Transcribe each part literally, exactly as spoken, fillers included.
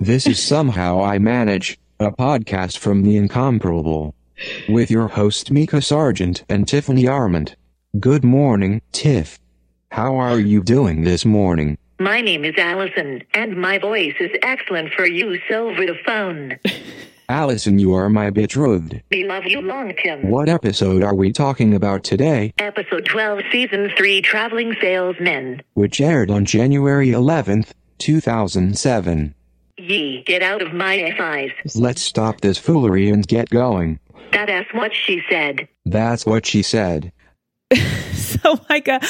This is Somehow I Manage, a podcast from The Incomparable, with your host Mika Sargent and Tiffany Armand. Good morning, Tiff. How are you doing this morning? My name is Allison, and my voice is excellent for use over the phone. Allison, you are my betrothed. We love you long, Tim. What episode are we talking about today? Episode twelve, Season three, Traveling Salesmen. Which aired on January eleventh, two thousand seven. Yee, get out of my eyes. Let's stop this foolery and get going. That's what she said. That's what she said. So, Micah,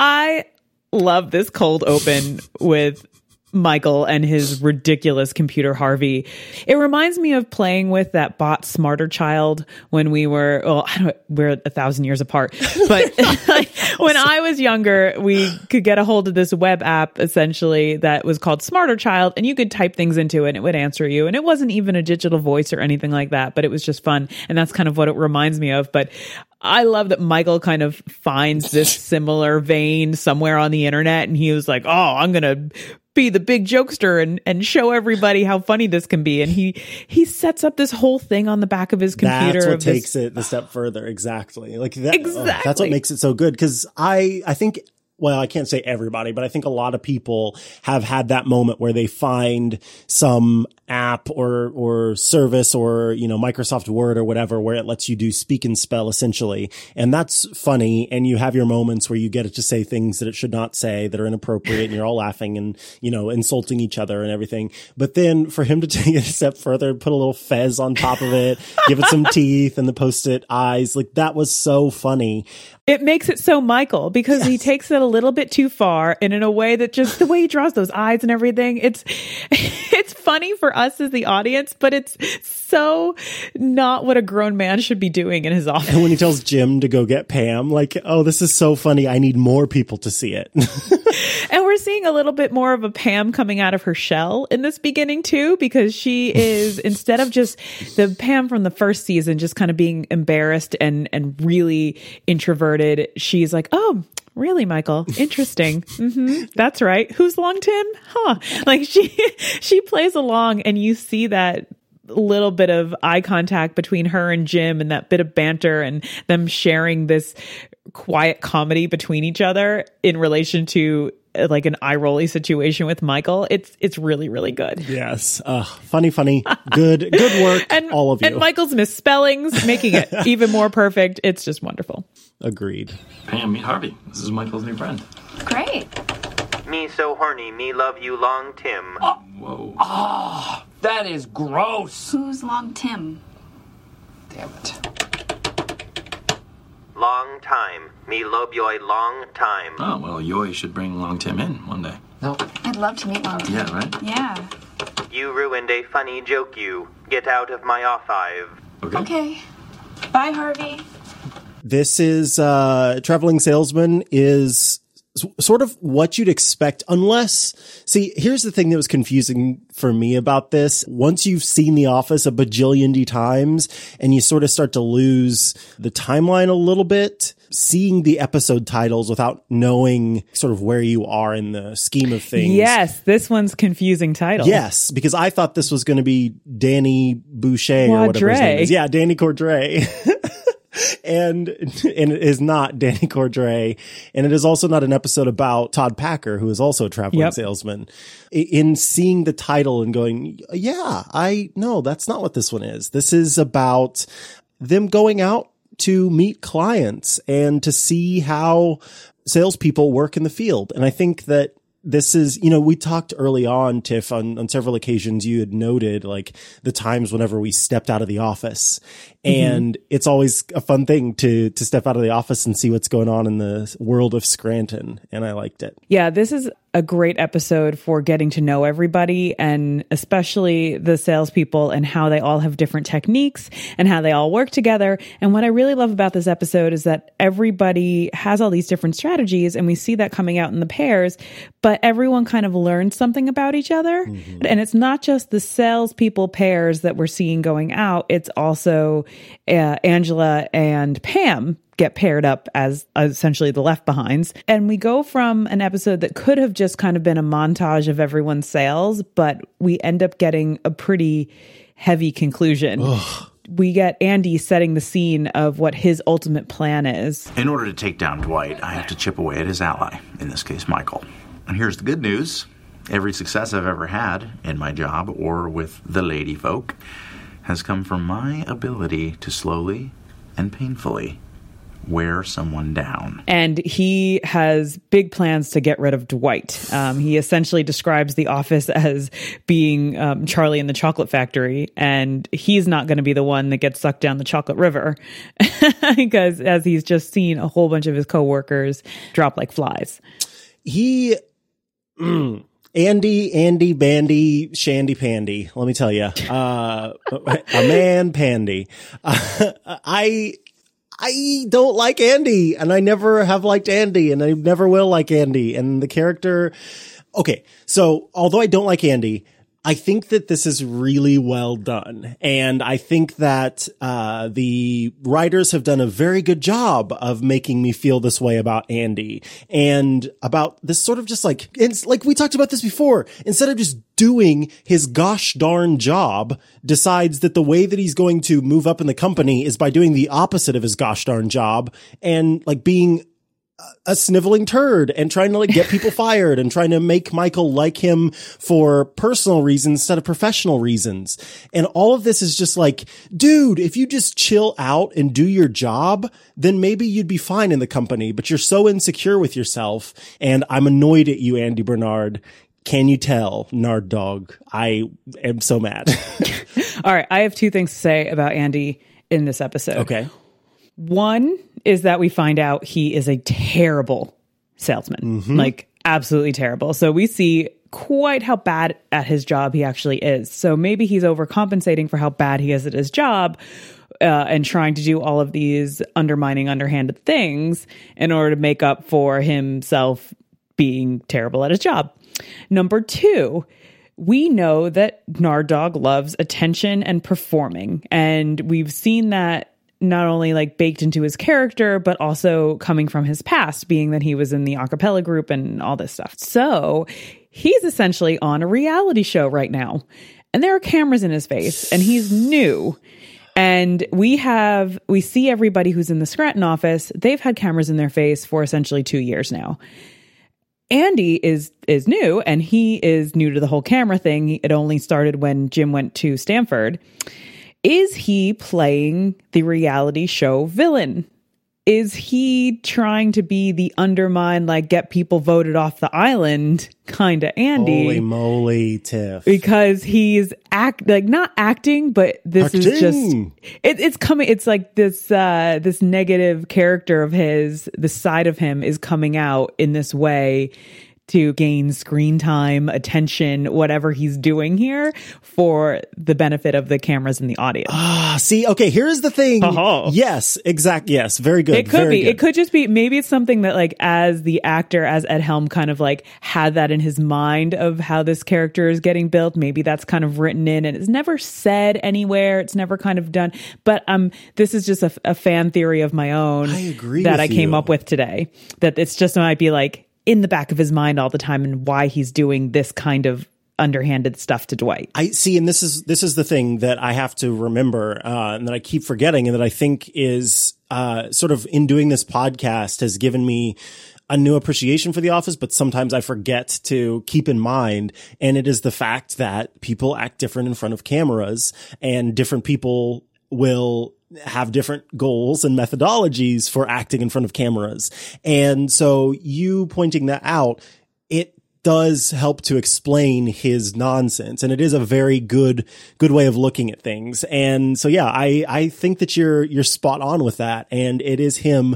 I love this cold open with Michael and his ridiculous computer Harvey. It reminds me of playing with that bot Smarter Child when we were, well, I don't, we're a thousand years apart, but like, when I was younger, we could get a hold of this web app essentially that was called Smarter Child, and you could type things into it and it would answer you. And it wasn't even a digital voice or anything like that, but it was just fun. And that's kind of what it reminds me of. But I love that Michael kind of finds this similar vein somewhere on the internet, and he was like, oh, I'm going to be the big jokester and, and show everybody how funny this can be. And he he sets up this whole thing on the back of his computer. That's what this, takes it the step further. Exactly. Like that, exactly. Oh, that's what makes it so good. Because I, I think, well, I can't say everybody, but I think a lot of people have had that moment where they find some app or, or service or, you know, Microsoft Word or whatever, where it lets you do speak and spell essentially. And that's funny. And you have your moments where you get it to say things that it should not say that are inappropriate and you're all laughing and, you know, insulting each other and everything. But then for him to take it a step further and put a little fez on top of it, give it some teeth and the post-it eyes, like that was so funny. It makes it so Michael because yes. he takes it a little bit too far, and in a way that just the way he draws those eyes and everything, it's it's funny for us as the audience, but it's so not what a grown man should be doing in his office. And when he tells Jim to go get Pam, like, oh, this is so funny. I need more people to see it. And we're seeing a little bit more of a Pam coming out of her shell in this beginning too, because she is, instead of just the Pam from the first season, just kind of being embarrassed and, and really introverted, she's like, oh, really, Michael? Interesting. Mm-hmm. That's right. Who's Long Tim? Huh. Like she, she plays along, and you see that little bit of eye contact between her and Jim and that bit of banter and them sharing this quiet comedy between each other in relation to uh, like an eye-rolly situation with Michael. It's it's really, really good. Yes. Uh, funny, funny. Good, good work, and, all of you. And Michael's misspellings, making it even more perfect. It's just wonderful. Agreed. Pam, meet Harvey. This is Michael's new friend. Great. Me so horny, me love you long, Tim. Oh, whoa. Oh, that is gross. Who's Long Tim? Damn it. Long time. Me love you a long time. Oh, well, Yoy should bring Long Tim in one day. No. I'd love to meet Long Tim. Yeah, right? Yeah. You ruined a funny joke, you. Get out of my off-ive. Okay. Okay. Bye, Harvey. This is, uh, Traveling Salesman is sort of what you'd expect, unless, see, here's the thing that was confusing for me about this. Once you've seen The Office a bajillion D times and you sort of start to lose the timeline a little bit, seeing the episode titles without knowing sort of where you are in the scheme of things. Yes, this one's confusing title. Yes, because I thought this was going to be Danny Boucher or whatever his name is. Yeah, Danny Cordray. And, and it is not Danny Cordray. And it is also not an episode about Todd Packer, who is also a traveling yep. salesman. In seeing the title and going, yeah, I no, that's not what this one is. This is about them going out to meet clients and to see how salespeople work in the field. And I think that this is, you know, we talked early on, Tiff, on, on several occasions, you had noted like the times whenever we stepped out of the office. And mm-hmm. it's always a fun thing to, to step out of the office and see what's going on in the world of Scranton. And I liked it. Yeah, this is a great episode for getting to know everybody, and especially the salespeople and how they all have different techniques and how they all work together. And what I really love about this episode is that everybody has all these different strategies, and we see that coming out in the pairs, but everyone kind of learns something about each other. Mm-hmm. And it's not just the salespeople pairs that we're seeing going out. It's also uh, Angela and Pam get paired up as essentially the Left Behinds. And we go from an episode that could have just kind of been a montage of everyone's sales, but we end up getting a pretty heavy conclusion. Ugh. We get Andy setting the scene of what his ultimate plan is. In order to take down Dwight, I have to chip away at his ally, in this case, Michael. And here's the good news. Every success I've ever had in my job or with the lady folk has come from my ability to slowly and painfully wear someone down. And he has big plans to get rid of Dwight. Um, he essentially describes the office as being um, Charlie in the Chocolate Factory, and he's not going to be the one that gets sucked down the chocolate river because as he's just seen a whole bunch of his coworkers drop like flies. He... Mm. Andy, Andy, Bandy, Shandy Pandy. Let me tell you, uh, a man pandy. Uh, I, I don't like Andy, and I never have liked Andy, and I never will like Andy. And the character, okay. So although I don't like Andy, I think that this is really well done. And I think that, uh, the writers have done a very good job of making me feel this way about Andy and about this sort of just like, it's like we talked about this before, instead of just doing his gosh darn job, decides that the way that he's going to move up in the company is by doing the opposite of his gosh darn job and like being a sniveling turd and trying to like get people fired and trying to make Michael like him for personal reasons instead of professional reasons. And all of this is just like, dude, if you just chill out and do your job, then maybe you'd be fine in the company, but you're so insecure with yourself. And I'm annoyed at you, Andy Bernard. Can you tell, Nard Dog? I am so mad. All right. I have two things to say about Andy in this episode. Okay. One is that we find out he is a terrible salesman, mm-hmm. like absolutely terrible. So we see quite how bad at his job he actually is. So maybe he's overcompensating for how bad he is at his job uh, and trying to do all of these undermining, underhanded things in order to make up for himself being terrible at his job. Number two, we know that Nard Dog loves attention and performing. And we've seen that not only like baked into his character, but also coming from his past, being that he was in the a cappella group and all this stuff. So he's essentially on a reality show right now, and there are cameras in his face, and he's new. And we have, we see everybody who's in the Scranton office, they've had cameras in their face for essentially two years now. Andy is, is new, and he is new to the whole camera thing. It only started when Jim went to Stanford. Is he playing the reality show villain? Is he trying to be the undermine, like get people voted off the island kind of Andy? Holy moly, Tiff. Because he's act like not acting, but this acting. is just it, it's coming. It's like this uh, this negative character of his, the side of him is coming out in this way to gain screen time, attention, whatever he's doing here for the benefit of the cameras and the audience. Ah, see, okay, here's the thing. Uh-huh. Yes, exact. Yes, very good. It could very be. Good. It could just be, maybe it's something that like as the actor, as Ed Helm kind of like had that in his mind of how this character is getting built. Maybe that's kind of written in and it's never said anywhere. It's never kind of done. But um, this is just a, a fan theory of my own I agree that with I came you. up with today. That it's just might be like, in the back of his mind all the time and why he's doing this kind of underhanded stuff to Dwight. I see. And this is, this is the thing that I have to remember, uh, and that I keep forgetting and that I think is, uh, sort of in doing this podcast has given me a new appreciation for The Office, but sometimes I forget to keep in mind. And it is the fact that people act different in front of cameras and different people will have different goals and methodologies for acting in front of cameras. And so you pointing that out, it does help to explain his nonsense. And it is a very good, good way of looking at things. And so, yeah, I, I think that you're, you're spot on with that. And it is him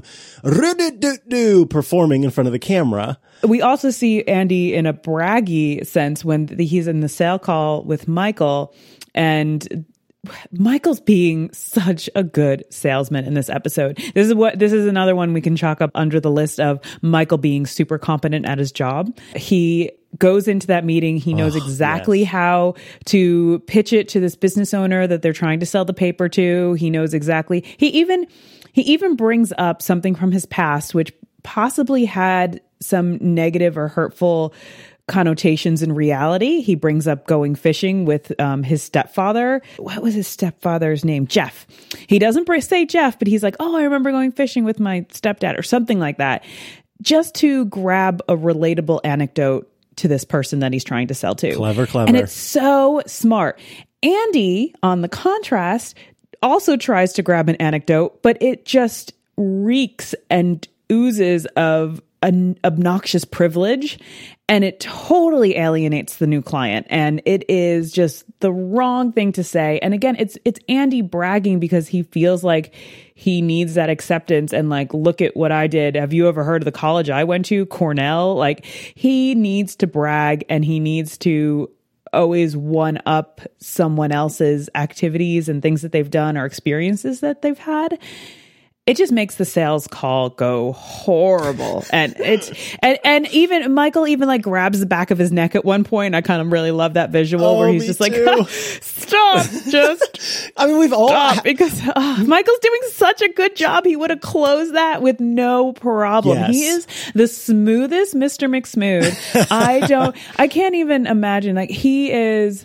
performing in front of the camera. We also see Andy in a braggy sense when he's in the sale call with Michael, and Michael's being such a good salesman in this episode. This is what this is another one we can chalk up under the list of Michael being super competent at his job. He goes into that meeting. He knows oh, exactly yes. how to pitch it to this business owner that they're trying to sell the paper to. He knows exactly. He even he even brings up something from his past, which possibly had some negative or hurtful connotations in reality. He brings up going fishing with um, his stepfather. What was his stepfather's name? Jeff. He doesn't say Jeff, but he's like, oh, I remember going fishing with my stepdad or something like that, just to grab a relatable anecdote to this person that he's trying to sell to. Clever, clever. And it's so smart. Andy, on the contrast, also tries to grab an anecdote, but it just reeks and oozes of an obnoxious privilege, and it totally alienates the new client, and it is just the wrong thing to say. And again, it's it's Andy bragging because he feels like he needs that acceptance and like, look at what I did. Have you ever heard of the college I went to, Cornell? Like, he needs to brag, and he needs to always one up someone else's activities and things that they've done or experiences that they've had. It just makes the sales call go horrible. And it's, and, and even Michael even like grabs the back of his neck at one point. I kind of really love that visual oh, where he's just too. like, stop, just I mean, we've all, stop. Because uh, Michael's doing such a good job. He would have closed that with no problem. Yes. He is the smoothest Mister McSmooth. I don't, I can't even imagine. Like, he is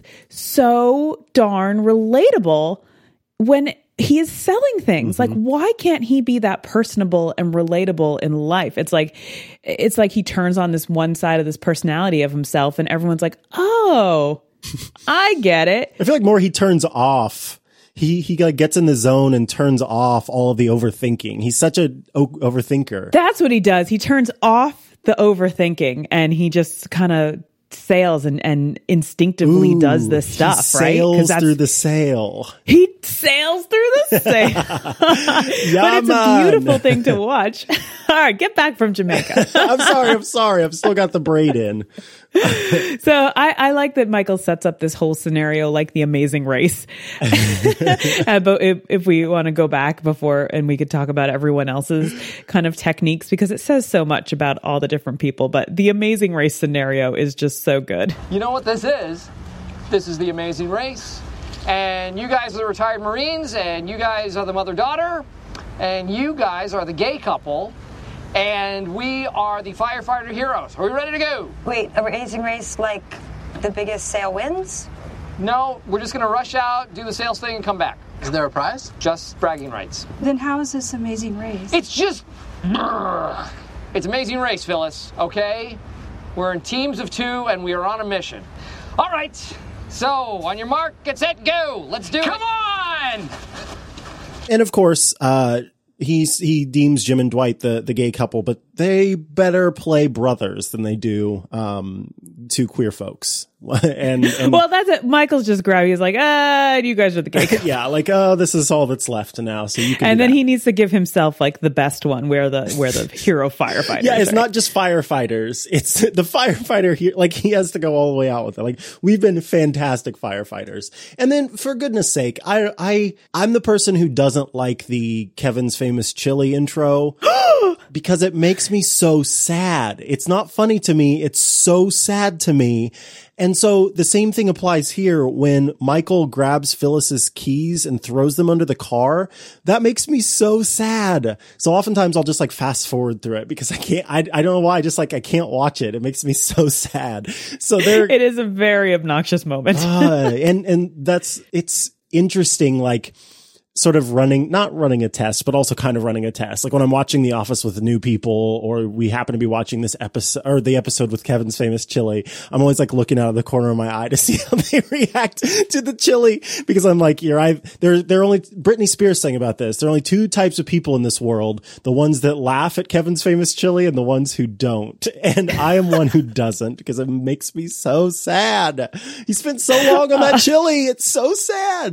so darn relatable when he is selling things. Mm-hmm. Like, why can't he be that personable and relatable in life? It's like, it's like he turns on this one side of this personality of himself, and everyone's like, oh, I get it. I feel like more he turns off. He he like gets in the zone and turns off all of the overthinking. He's such a o- overthinker. That's what he does. He turns off the overthinking, and he just kind of sails and, and instinctively Ooh, does this stuff, he right? Sails through the sail. He sails through the sail. Yeah, but it's man. a beautiful thing to watch. All right, get back from Jamaica. I'm sorry. I'm sorry. I've still got the braid in. So I, I like that Michael sets up this whole scenario like The Amazing Race. uh, but if, if we want to go back before, and we could talk about everyone else's kind of techniques, because it says so much about all the different people. But The Amazing Race scenario is just so good. You know what this is? This is The Amazing Race. And you guys are the retired Marines, and you guys are the mother-daughter, and you guys are the gay couple. And we are the firefighter heroes. Are we ready to go? Wait, a Amazing Race like the biggest sale wins? No, we're just going to rush out, do the sales thing, and come back. Is there a prize? Just bragging rights. Then how is this Amazing Race? It's just... It's Amazing Race, Phyllis, okay? We're in teams of two, and we are on a mission. All right, so on your mark, get set, go. Let's do it. Come on! And of course, uh... He's, he deems Jim and Dwight the, the gay couple, but they better play brothers than they do, um, two queer folks. and, and well, that's it. Michael's just grabbing. He's like, ah, you guys are the gay couple. Yeah. Like, oh, this is all that's left now. So you can, and then that. he needs to give himself like the best one where the, where the hero firefighters. Yeah. It's are. not just firefighters. It's the firefighter here. Like, he has to go all the way out with it. Like, we've been fantastic firefighters. And then for goodness sake, I, I, I'm the person who doesn't like the Kevin's Famous Chili intro because it makes me so sad. It's not funny to me. It's so sad to me. And so the same thing applies here when Michael grabs Phyllis's keys and throws them under the car. That makes me so sad. So oftentimes I'll just like fast forward through it because I can't, I, I don't know why. I just like, I can't watch it. It makes me so sad. So there, it is a very obnoxious moment. uh, and, and that's, it's interesting. Like, sort of running, not running a test, but also kind of running a test. Like when I'm watching The Office with new people, or we happen to be watching this episode or the episode with Kevin's Famous Chili, I'm always like looking out of the corner of my eye to see how they react to the chili, because I'm like, you're, I, there, there are only, Britney Spears sang about this. There are only two types of people in this world, the ones that laugh at Kevin's Famous Chili and the ones who don't. And I am one who doesn't, because it makes me so sad. He spent so long on that chili. It's so sad.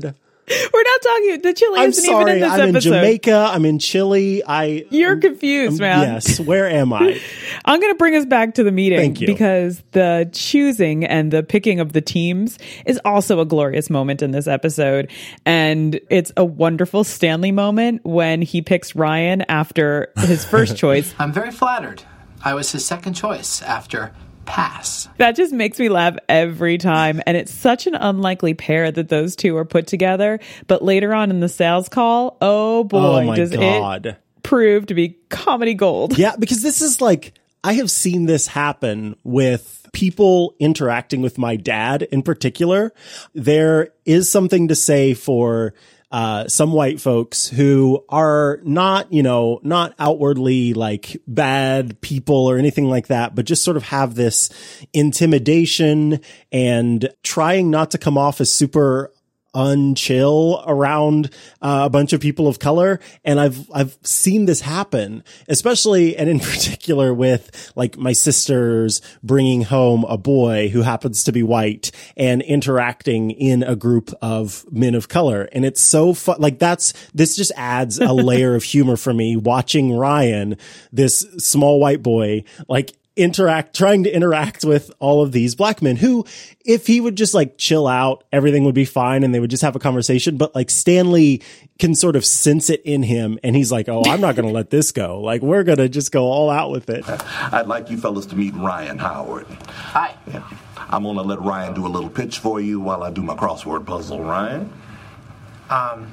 We're not talking. The chili I'm isn't sorry, even in this I'm episode. in Jamaica. I'm in Chile. I. You're confused, man. Yes. Where am I? I'm going to bring us back to the meeting Thank you. because the choosing and the picking of the teams is also a glorious moment in this episode. And it's a wonderful Stanley moment when he picks Ryan after his first choice. I'm very flattered. I was his second choice after pass. That just makes me laugh every time. And it's such an unlikely pair that those two are put together. But later on in the sales call, oh boy, oh my does God. it prove to be comedy gold. Yeah, because this is like, I have seen this happen with people interacting with my dad in particular. There is something to say for Uh, some white folks who are not, you know, not outwardly like bad people or anything like that, but just sort of have this intimidation and trying not to come off as super unchill around uh, a bunch of people of color. And I've, I've seen this happen, especially and in particular with like my sisters bringing home a boy who happens to be white and interacting in a group of men of color. And it's so fun. Like that's, this just adds a layer of humor for me watching Ryan, this small white boy, like interact, trying to interact with all of these black men who, if he would just like chill out, everything would be fine and they would just have a conversation. But like Stanley can sort of sense it in him and he's like, oh, I'm not going to let this go. Like we're going to just go all out with it. I'd like you fellas to meet Ryan Howard. Hi. Yeah. I'm going to let Ryan do a little pitch for you while I do my crossword puzzle. Ryan? Um.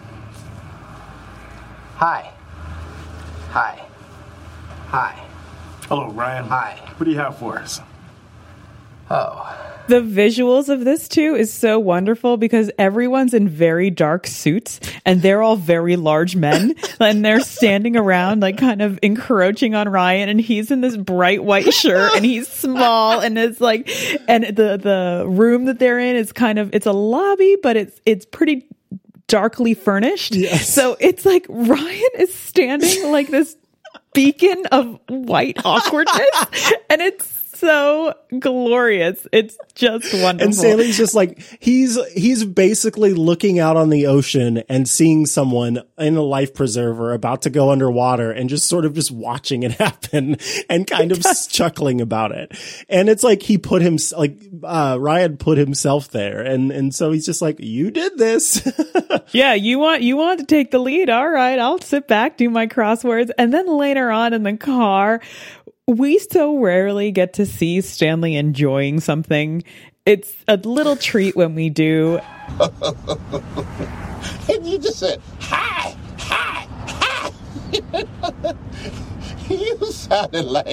Hi. Hi. Hi. Hello, Ryan. Hi. What do you have for us? Oh. The visuals of this too is so wonderful because everyone's in very dark suits and they're all very large men and they're standing around like kind of encroaching on Ryan and he's in this bright white shirt and he's small and it's like, and the, the room that they're in is kind of, it's a lobby, but it's, it's pretty darkly furnished. Yes. So it's like Ryan is standing like this beacon of white awkwardness and it's so glorious. It's just wonderful. And Stanley's just like, he's, he's basically looking out on the ocean and seeing someone in a life preserver about to go underwater and just sort of just watching it happen and kind of chuckling about it. And it's like he put him, like, uh, Ryan put himself there. And, and so he's just like, you did this. Yeah. You want, you want to take the lead. All right. I'll sit back, do my crosswords. And then later on in the car, we so rarely get to see Stanley enjoying something. It's a little treat when we do. And you just said, hi, hi, hi. You sounded like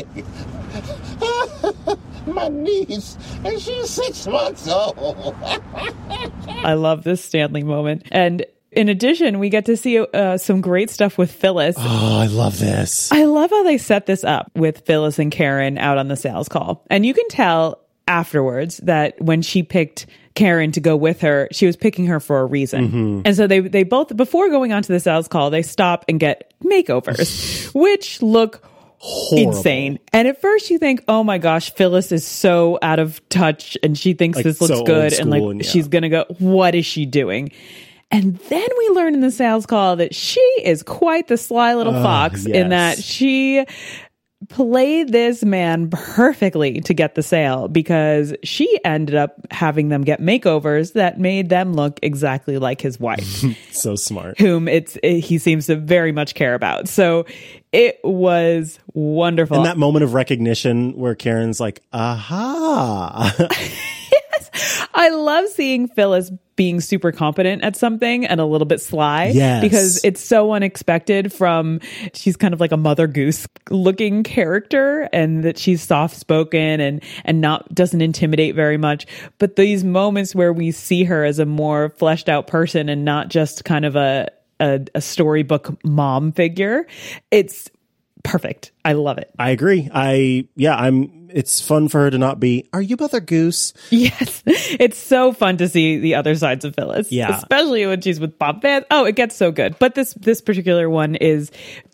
my niece, and she's six months old. I love this Stanley moment. And in addition, we get to see uh, some great stuff with Phyllis. Oh, I love this. I love how they set this up with Phyllis and Karen out on the sales call. And you can tell afterwards that when she picked Karen to go with her, she was picking her for a reason. Mm-hmm. And so they they both, before going on to the sales call, they stop and get makeovers, which look horrible. Insane. And at first you think, oh my gosh, Phyllis is so out of touch and she thinks like this looks so good. And like, and, yeah. she's going to go, what is she doing? And then we learn in the sales call that she is quite the sly little uh, fox yes. in that she played this man perfectly to get the sale because she ended up having them get makeovers that made them look exactly like his wife. So smart. Whom it's it, he seems to very much care about. So it was wonderful. And that moment of recognition where Karen's like, aha. Yes. I love seeing Phyllis being super competent at something and a little bit sly yes. because it's so unexpected from she's kind of like a Mother Goose looking character and that she's soft spoken and and not doesn't intimidate very much, but these moments where we see her as a more fleshed out person and not just kind of a a, a storybook mom figure, it's perfect. I love it. I agree. I yeah, I'm it's fun for her to not be, are you Mother Goose? Yes. It's so fun to see the other sides of Phyllis. Yeah. Especially when she's with Bob Vance. Oh, it gets so good. But this this particular one is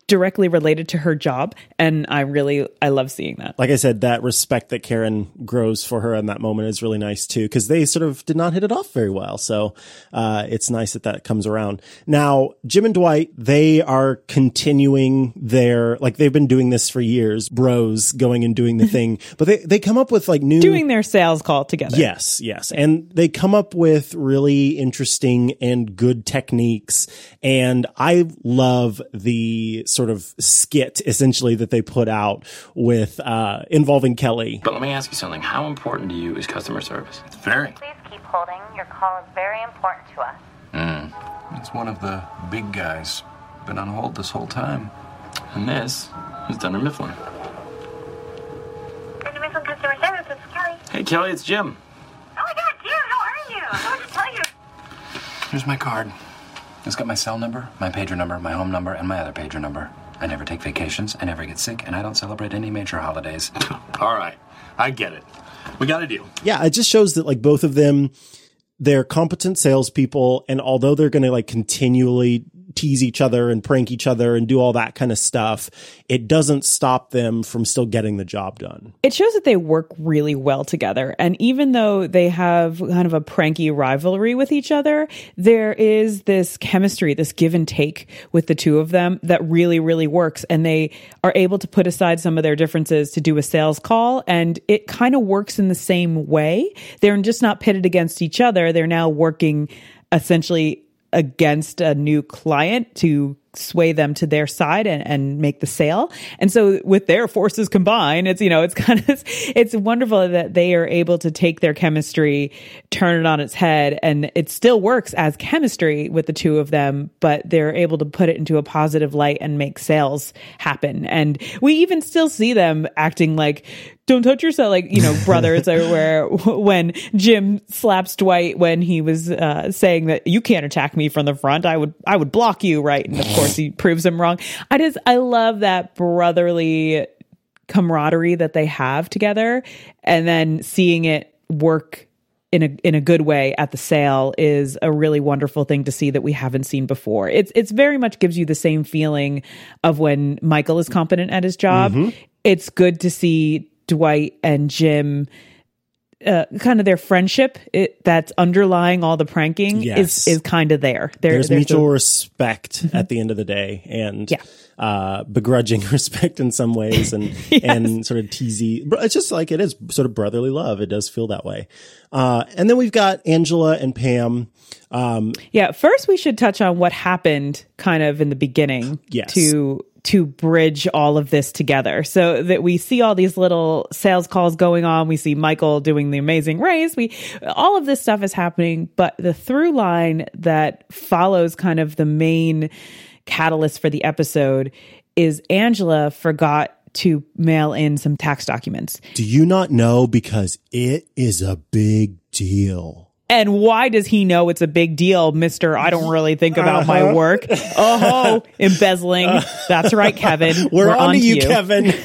directly related to her job. And I really, I love seeing that. Like I said, that respect that Karen grows for her in that moment is really nice too, because they sort of did not hit it off very well. So uh, it's nice that that comes around. Now, Jim and Dwight, they are continuing their, like they've been doing this for years, bros going and doing the thing, but they, they come up with like new... Doing their sales call together. Yes, yes. And they come up with really interesting and good techniques. And I love the sort of skit essentially that they put out with uh involving Kelly. But let me ask you something. How important to you is customer service? It's very. Please keep holding. Your call is very important to us. Mm. It's one of the big guys. Been on hold this whole time. And this is Dunder Mifflin. Dunder Mifflin Customer Service, this is Kelly. Hey, Kelly, it's Jim. Oh my God, Jim, how are you? I wanted to tell you. Here's my card. It's got my cell number, my pager number, my home number, and my other pager number. I never take vacations, I never get sick, and I don't celebrate any major holidays. All right. I get it. We got a deal. Yeah, it just shows that like both of them, they're competent salespeople, and although they're going to like continually tease each other and prank each other and do all that kind of stuff, it doesn't stop them from still getting the job done. It shows that they work really well together. And even though they have kind of a pranky rivalry with each other, there is this chemistry, this give and take with the two of them that really, really works. And they are able to put aside some of their differences to do a sales call. And it kind of works in the same way. They're just not pitted against each other. They're now working essentially against a new client to sway them to their side and, and make the sale. And so with their forces combined, it's, you know, it's kind of, it's wonderful that they are able to take their chemistry, turn it on its head, and it still works as chemistry with the two of them, but they're able to put it into a positive light and make sales happen. And we even still see them acting like, don't touch yourself, like, you know, brothers are where when Jim slaps Dwight when he was uh, saying that you can't attack me from the front, I would, I would block you, right? And of course he proves him wrong. I just, I love that brotherly camaraderie that they have together, and then seeing it work in a in a good way at the sale is a really wonderful thing to see that we haven't seen before. It's it's very much gives you the same feeling of when Michael is competent at his job. Mm-hmm. It's good to see Dwight and Jim, uh, kind of their friendship it, that's underlying all the pranking yes. is is kind of there. there there's, there's mutual a, respect mm-hmm. at the end of the day, and yeah. uh, begrudging respect in some ways, and yes. and sort of teasy. It's just like it is sort of brotherly love. It does feel that way. Uh, and then we've got Angela and Pam. Um, yeah, first we should touch on what happened kind of in the beginning yes. to to bridge all of this together, so that we see all these little sales calls going on. We see Michael doing the amazing raise. We, all of this stuff is happening, but the through line that follows kind of the main catalyst for the episode is Angela forgot to mail in some tax documents. Do you not know? Because it is a big deal. And why does he know it's a big deal, Mister I don't really think about uh-huh. my work? Oh, embezzling. That's right, Kevin. We're, We're on to you, you, Kevin.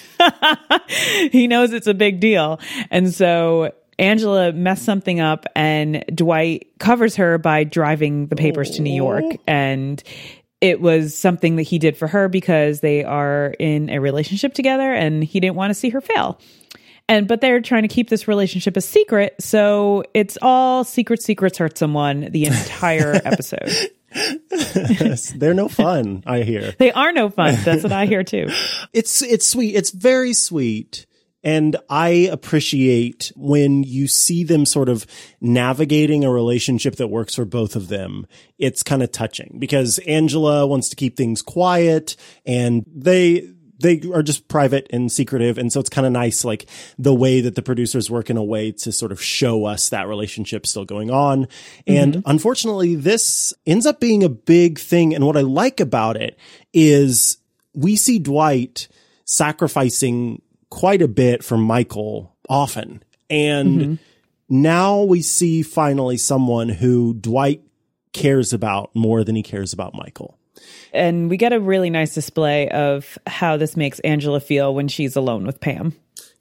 He knows it's a big deal. And so Angela messed something up, and Dwight covers her by driving the papers oh. to New York. And it was something that he did for her because they are in a relationship together, and he didn't want to see her fail. And, but they're trying to keep this relationship a secret. So it's all secret secrets hurt someone the entire episode. They're no fun, I hear. They are no fun. That's what I hear too. It's, it's sweet. It's very sweet. And I appreciate when you see them sort of navigating a relationship that works for both of them. It's kind of touching because Angela wants to keep things quiet, and they, they are just private and secretive. And so it's kind of nice, like the way that the producers work in a way to sort of show us that relationship still going on. Mm-hmm. And unfortunately, this ends up being a big thing. And what I like about it is we see Dwight sacrificing quite a bit for Michael often. And mm-hmm. now we see finally someone who Dwight cares about more than he cares about Michael. And we get a really nice display of how this makes Angela feel when she's alone with Pam.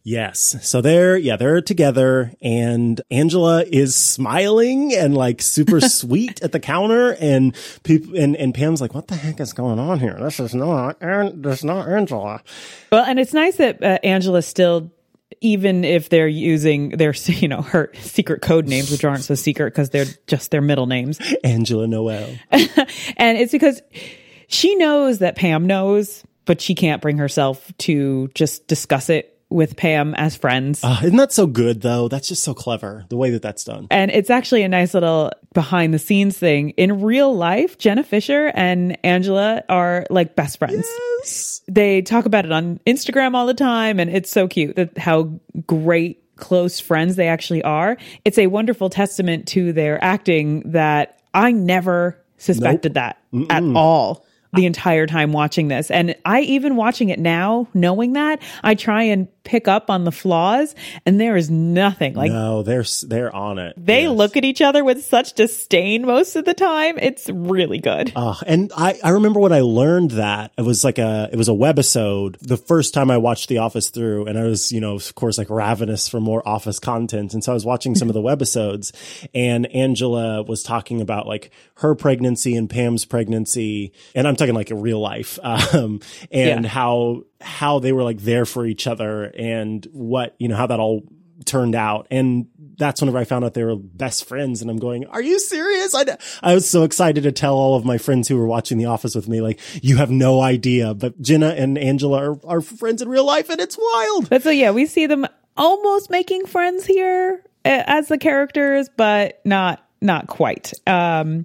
Yes. So they're, yeah, they're together and Angela is smiling and like super sweet at the counter and people, and, and Pam's like, what the heck is going on here? This is not, this is not Angela. Well, and it's nice that uh, Angela still, even if they're using their, you know, her secret code names, which aren't so secret because they're just their middle names. Angela Noel. And it's because she knows that Pam knows, but she can't bring herself to just discuss it with Pam as friends. Uh, isn't that so good, though? That's just so clever, the way that that's done. And it's actually a nice little behind the scenes thing. In real life, Jenna Fischer and Angela are like best friends. Yes. They talk about it on Instagram all the time, and it's so cute that how great close friends they actually are. It's a wonderful testament to their acting that I never suspected Nope. that Mm-mm. at all. The entire time watching this. And I even watching it now, knowing that, I try and pick up on the flaws and there is nothing. Like, no, they're, they're on it. They yes. look at each other with such disdain most of the time. It's really good. Uh, and I, I remember when I learned that it was like a, it was a webisode the first time I watched The Office through. And I was, you know, of course, like ravenous for more Office content. And so I was watching some of the webisodes and Angela was talking about like her pregnancy and Pam's pregnancy. And I'm talking like in real life. Um, and Yeah. how, how they were like there for each other and what, you know, how that all turned out. And that's whenever I found out they were best friends. And I'm going, are you serious? I, I was so excited to tell all of my friends who were watching The Office with me, like, you have no idea. But Jenna and Angela are, are friends in real life and it's wild. But so, yeah, we see them almost making friends here uh, as the characters, but not, not quite. Um,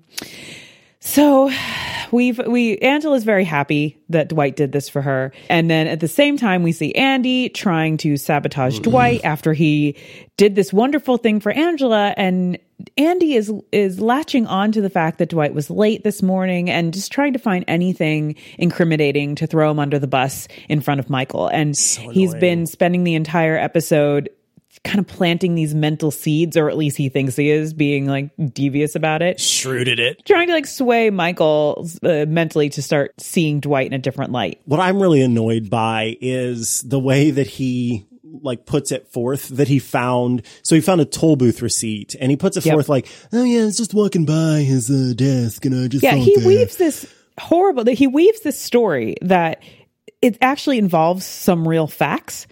So we've, we, Angela's very happy that Dwight did this for her. And then at the same time, we see Andy trying to sabotage Dwight after he did this wonderful thing for Angela. And Andy is, is latching on to the fact that Dwight was late this morning and just trying to find anything incriminating to throw him under the bus in front of Michael. And So he's annoying. been spending the entire episode kind of planting these mental seeds, or at least he thinks he is, being like devious about it. Shrewded it. Trying to like sway Michael uh, mentally to start seeing Dwight in a different light. What I'm really annoyed by is the way that he like puts it forth that he found. So he found a toll booth receipt and he puts it Yep. forth like, oh yeah, it's just walking by his uh, desk and I just Yeah, saw it he there. weaves this horrible, he weaves this story that it actually involves some real facts.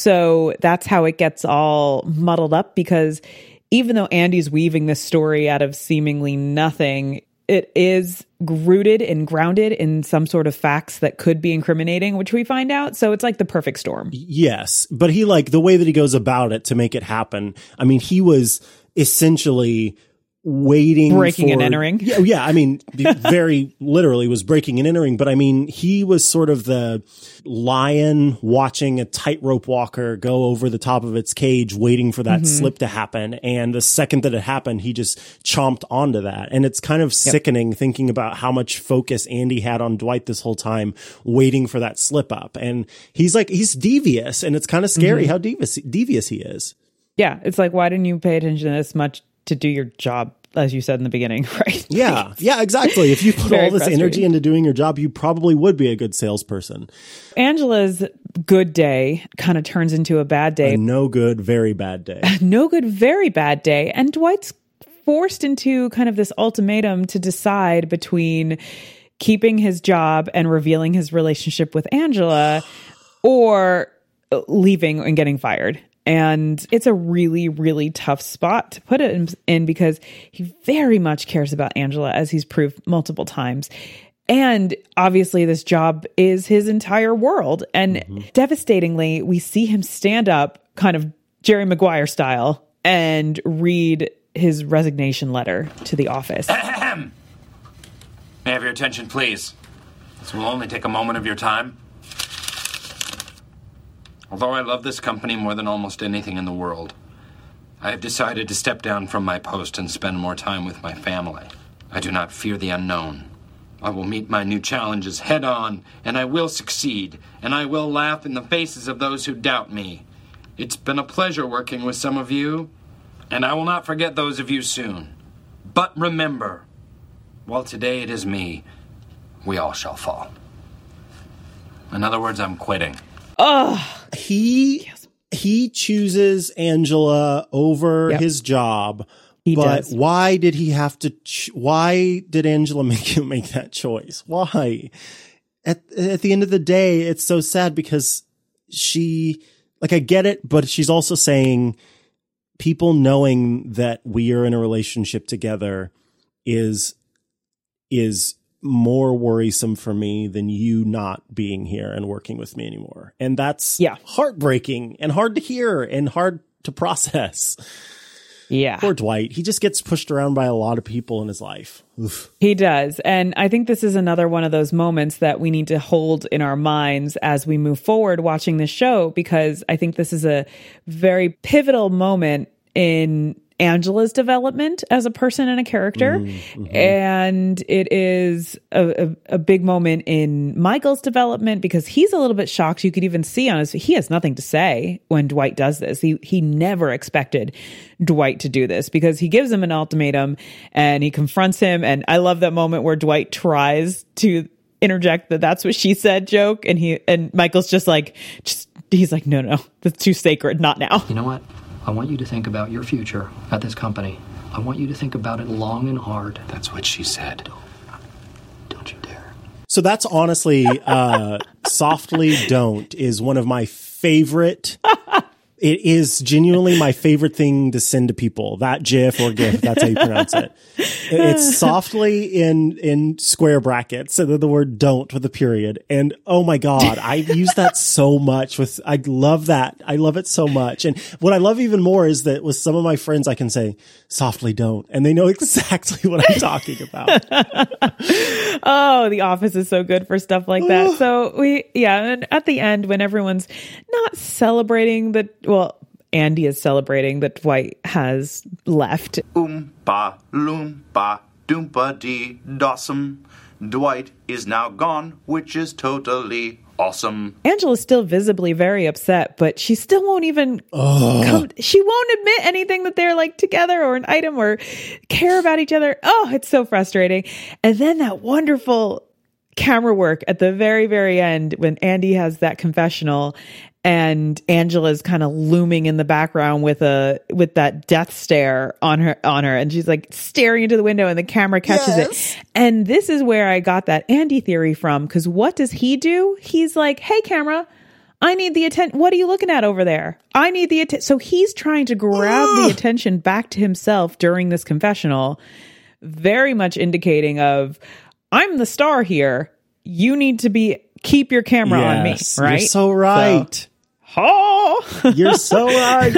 So that's how it gets all muddled up, because even though Andy's weaving this story out of seemingly nothing, it is rooted and grounded in some sort of facts that could be incriminating, which we find out. So it's like the perfect storm. Yes, but he like the way that he goes about it to make it happen. I mean, he was essentially waiting Breaking for, and entering. Yeah, yeah. I mean, very literally was breaking and entering, but I mean, he was sort of the lion watching a tightrope walker go over the top of its cage, waiting for that Mm-hmm. slip to happen. And the second that it happened, he just chomped onto that. And it's kind of sickening thinking about how much focus Andy had on Dwight this whole time, waiting for that slip up. And he's like, he's devious, and it's kind of scary Mm-hmm. how devious, devious he is. Yeah. It's like, why didn't you pay attention this much to do your job, as you said in the beginning, right? Yeah. Yeah, exactly. If you put Very all this frustrating. energy into doing your job, you probably would be a good salesperson. Angela's good day kind of turns into a bad day. A no good, very bad day. No good, very bad day. And Dwight's forced into kind of this ultimatum to decide between keeping his job and revealing his relationship with Angela or leaving and getting fired. And it's a really, really tough spot to put it in, in because he very much cares about Angela, as he's proved multiple times. And obviously this job is his entire world. And Mm-hmm. devastatingly, we see him stand up kind of Jerry Maguire style and read his resignation letter to the office. May I have your attention, please? This will only take a moment of your time. Although I love this company more than almost anything in the world, I have decided to step down from my post and spend more time with my family. I do not fear the unknown. I will meet my new challenges head on, and I will succeed, and I will laugh in the faces of those who doubt me. It's been a pleasure working with some of you, and I will not forget those of you soon. But remember, while today it is me, we all shall fall. In other words, I'm quitting. Oh, he he chooses Angela over yep. his job. He but does. Why did he have to, ch- why did Angela make him make that choice? Why? At, at the end of the day, it's so sad because she, like, I get it, but she's also saying people knowing that we are in a relationship together is, is more worrisome for me than you not being here and working with me anymore. And that's yeah. heartbreaking and hard to hear and hard to process. Yeah. Poor Dwight. He just gets pushed around by a lot of people in his life. Oof. He does. And I think this is another one of those moments that we need to hold in our minds as we move forward watching this show, because I think this is a very pivotal moment in Angela's development as a person and a character. Mm-hmm. And it is a, a, a big moment in Michael's development because he's a little bit shocked. You could even see on his, he has nothing to say when Dwight does this. He, he never expected Dwight to do this because he gives him an ultimatum and he confronts him. And I love that moment where Dwight tries to interject that that's what she said joke. And he, and Michael's just like, just, he's like, no, no, that's too sacred. Not now. You know what? I want you to think about your future at this company. I want you to think about it long and hard. That's what she said. Don't, don't you dare. So that's honestly, uh, Softly Don't is one of my favorite. It is genuinely my favorite thing to send to people. That GIF or GIF, that's how you pronounce it. It's softly in, in square brackets. So the word don't with a period. And oh my God, I use that so much with, I love that. I love it so much. And what I love even more is that with some of my friends, I can say softly don't, and they know exactly what I'm talking about. Oh, The Office is so good for stuff like that. So we, yeah. And at the end, when everyone's not celebrating the, well, Andy is celebrating that Dwight has left. Oompa, loompa, doompa dee dossum. Dwight is now gone, which is totally awesome. Angela's still visibly very upset, but she still won't even oh. come. She won't admit anything that they're like together or an item or care about each other. Oh, it's so frustrating. And then that wonderful camera work at the very, very end when Andy has that confessional and Angela's kind of looming in the background with a with that death stare on her on her, and she's like staring into the window, and the camera catches yes. it. And this is where I got that Andy theory from, because what does he do? He's like, "Hey, camera, I need the attention. What are you looking at over there? I need the attention." So he's trying to grab the attention back to himself during this confessional, very much indicating of, "I'm the star here. You need to be keep your camera yes, on me." Right? You're so right. So, oh, you're so right.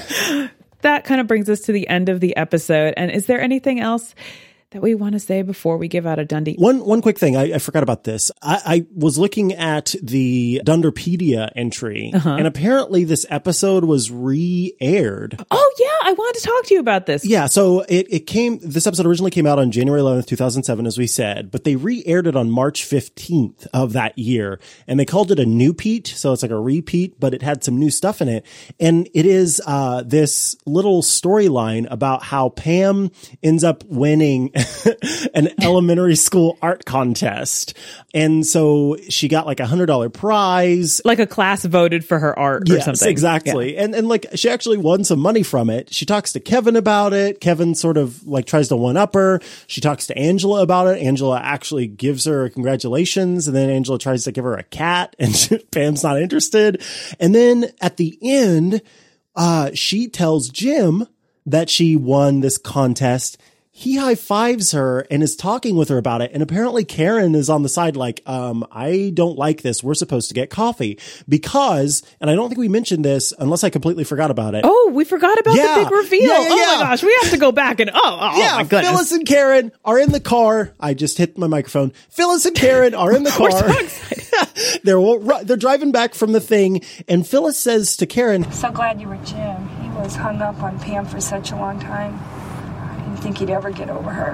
That kind of brings us to the end of the episode. And is there anything else that we want to say before we give out a Dundee? One one quick thing. I, I forgot about this. I, I was looking at the Dunderpedia entry, uh-huh. and apparently this episode was re-aired. Oh, yeah. I wanted to talk to you about this. Yeah. So it, it came, this episode originally came out on January eleventh, two thousand seven, as we said, but they re-aired it on March fifteenth of that year, and they called it a new Pete. So it's like a repeat, but it had some new stuff in it. And it is uh this little storyline about how Pam ends up winning an elementary school art contest. And so she got like a hundred dollar prize. Like a class voted for her art or yes, something. Exactly. Yeah. And, and like she actually won some money from it. She talks to Kevin about it. Kevin sort of like tries to one up her. She talks to Angela about it. Angela actually gives her a congratulations. And then Angela tries to give her a cat, and she, Pam's not interested. And then at the end, uh, she tells Jim that she won this contest. He high fives her and is talking with her about it. And apparently Karen is on the side like, um, I don't like this. We're supposed to get coffee because, and I don't think we mentioned this unless I completely forgot about it. Oh, we forgot about yeah. the big reveal. Yeah, yeah, oh yeah. my gosh. We have to go back and, oh, oh, yeah, oh my goodness. Phyllis and Karen are in the car. I just hit my microphone. Phyllis and Karen are in the car. We're so excited. they're, they're driving back from the thing. And Phyllis says to Karen, "So glad you were Jim. He was hung up on Pam for such a long time. I didn't think he'd ever get over her."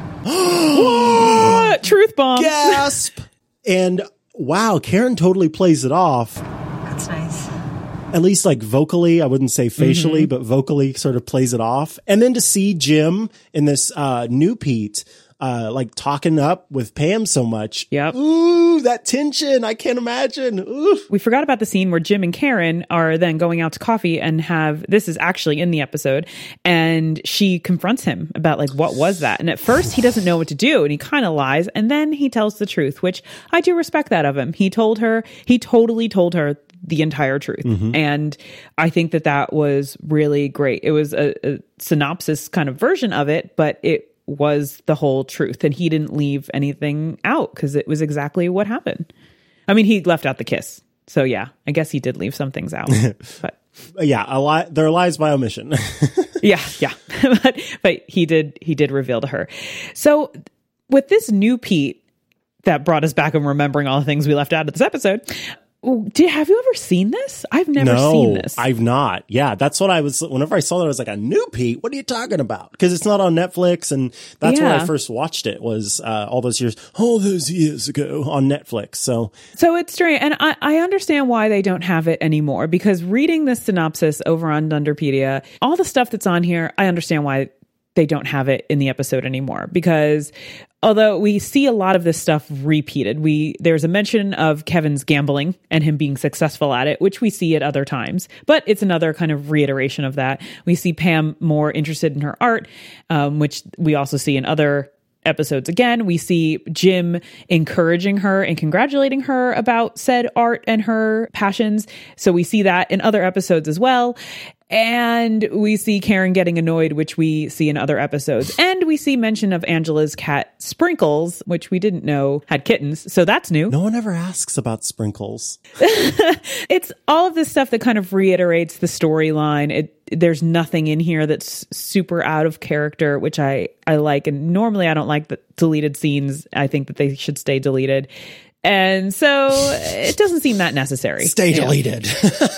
What? Truth bomb. Gasp. And wow, Karen totally plays it off. That's nice. At least like vocally, I wouldn't say facially, Mm-hmm. but vocally sort of plays it off. And then to see Jim in this uh, new Pete, uh, like talking up with Pam so much. Yep. Ooh, that tension. I can't imagine. Ooh. We forgot about the scene where Jim and Karen are then going out to coffee and have, this is actually in the episode, and she confronts him about like, what was that? And at first he doesn't know what to do and he kind of lies, and then he tells the truth, which I do respect that of him. He told her, he totally told her the entire truth. Mm-hmm. And I think that that was really great. It was a, a synopsis kind of version of it, but it was the whole truth. And he didn't leave anything out because it was exactly what happened. I mean, he left out the kiss. So yeah, I guess he did leave some things out. But yeah, a lie, there are lies by omission. yeah, yeah. but, but he did, he did reveal to her. So with this new Pete that brought us back and remembering all the things we left out of this episode, Did, have you ever seen this? I've never no, seen this. I've not. Yeah, that's what I was, whenever I saw that, I was like, a new Pete? What are you talking about? Because it's not on Netflix, and that's yeah. where I first watched it, was uh, all those years, all those years ago on Netflix. So so it's strange. And I, I understand why they don't have it anymore, because reading this synopsis over on Dunderpedia, all the stuff that's on here, I understand why they don't have it in the episode anymore, because although we see a lot of this stuff repeated, we there's a mention of Kevin's gambling and him being successful at it, which we see at other times, but it's another kind of reiteration of that. We see Pam more interested in her art, um, which we also see in other episodes. Again, we see Jim encouraging her and congratulating her about said art and her passions. So we see that in other episodes as well. And we see Karen getting annoyed, which we see in other episodes. And we see mention of Angela's cat Sprinkles, which we didn't know had kittens. So that's new. No one ever asks about Sprinkles. It's all of this stuff that kind of reiterates the storyline. It There's nothing in here that's super out of character, which I, I like. And normally I don't like the deleted scenes. I think that they should stay deleted. And so it doesn't seem that necessary. Stay deleted.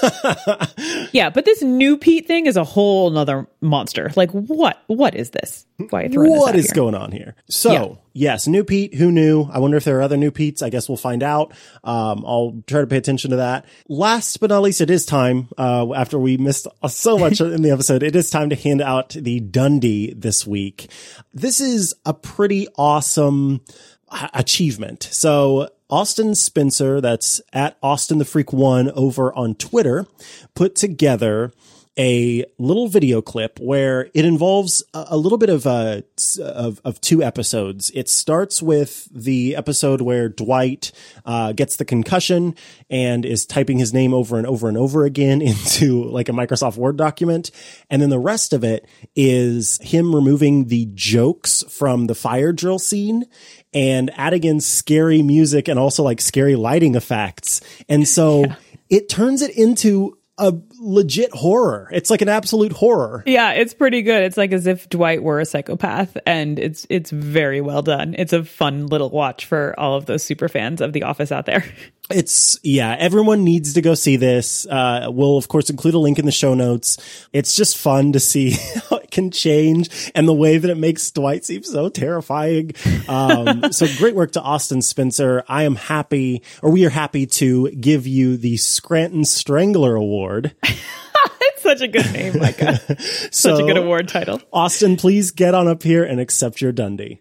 Yeah, but this new Pete thing is a whole nother monster. Like, what? What is this? Why are you throwing What this out is here? going on here? So, Yeah. yes, new Pete. Who knew? I wonder if there are other new Petes. I guess we'll find out. Um, I'll try to pay attention to that. Last but not least, it is time, uh, after we missed so much in the episode, it is time to hand out the Dundie this week. This is a pretty awesome uh, achievement. So, Austin Spencer, that's at Austin the Freak One over on Twitter, put together a little video clip where it involves a, a little bit of, uh, of, of two episodes. It starts with the episode where Dwight, uh, gets the concussion and is typing his name over and over and over again into like a Microsoft Word document. And then the rest of it is him removing the jokes from the fire drill scene and adding in scary music and also like scary lighting effects. And so yeah. it turns it into a legit horror. It's like an absolute horror. Yeah, it's pretty good. It's like as if Dwight were a psychopath, and it's it's very well done. It's a fun little watch for all of those super fans of The Office out there. It's, yeah, everyone needs to go see this. Uh, we'll, of course, include a link in the show notes. It's just fun to see how it can change and the way that it makes Dwight seem so terrifying. Um, so great work to Austin Spencer. I am happy, or we are happy to give you the Scranton Strangler Award. It's such a good name, Micah. Such so, a good award title. Austin, please get on up here and accept your Dundie.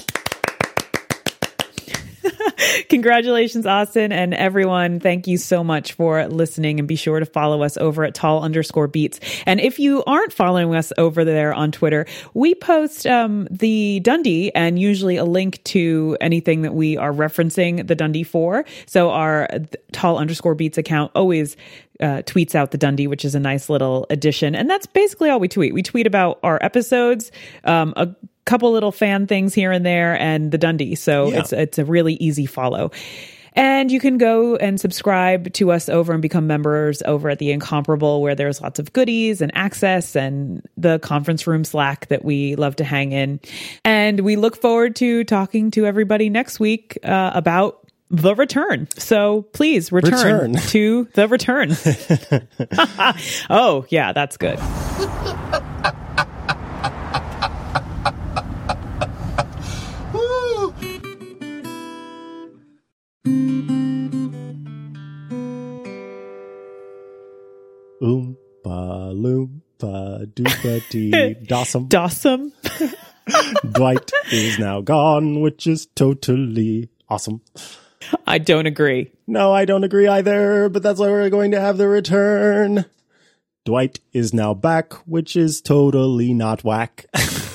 Congratulations, Austin, and everyone. Thank you so much for listening, and be sure to follow us over at tall underscore beats. And if you aren't following us over there on Twitter, we post um, the Dundie and usually a link to anything that we are referencing the Dundie for. So our tall underscore beats account always Uh, tweets out the Dundie, which is a nice little addition. And that's basically all we tweet. We tweet about our episodes, um, a couple little fan things here and there, and the Dundie. So Yeah. it's it's a really easy follow. And you can go and subscribe to us over and become members over at The Incomparable, where there's lots of goodies and access and the conference room Slack that we love to hang in. And we look forward to talking to everybody next week uh, about The Return. So please return, Return. to The Return. Oh, yeah, that's good. Oompa loompa doopa dee. Dawsome. Dawsome. Dwight is now gone, which is totally awesome. I don't agree. No, I don't agree either, but that's why we're going to have the return. Dwight is now back, which is totally not whack.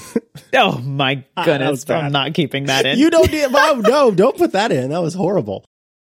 Oh my goodness, I'm not keeping that in. You don't need, oh, no, don't put that in. That was horrible.